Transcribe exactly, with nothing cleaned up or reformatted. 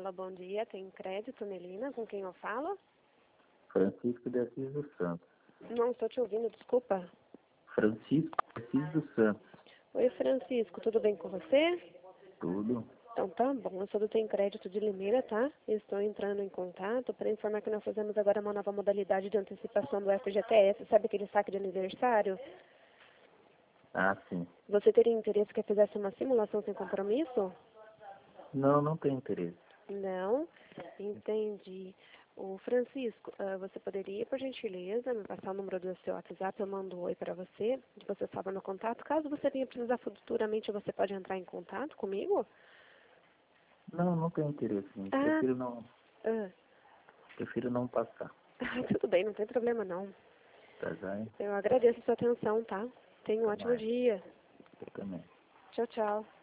Alô, bom dia. Tem crédito, Melina? Com quem eu falo? Francisco de Assis dos Santos. Não estou te ouvindo, desculpa. Francisco de Assis dos Santos. Oi, Francisco, tudo bem com você? Tudo? Então tá bom, eu sou do Tem Crédito de Limeira, tá? Estou entrando em contato para informar que nós fazemos agora uma nova modalidade de antecipação do F G T S, sabe aquele saque de aniversário? Ah, sim. Você teria interesse que eu fizesse uma simulação sem compromisso? Não, não tenho interesse. Não? Entendi. O Francisco, ah, você poderia, por gentileza, me passar o número do seu WhatsApp, eu mando um oi para você, de você salva no contato. Caso você venha precisar futuramente, você pode entrar em contato comigo? Não, não tenho interesse. Sim. Ah, Prefiro não, ah, prefiro não passar. tudo bem, não tem problema não. Tá já? Eu agradeço a sua atenção, tá? Tenha um Até ótimo mais. dia. Eu também. Tchau, tchau.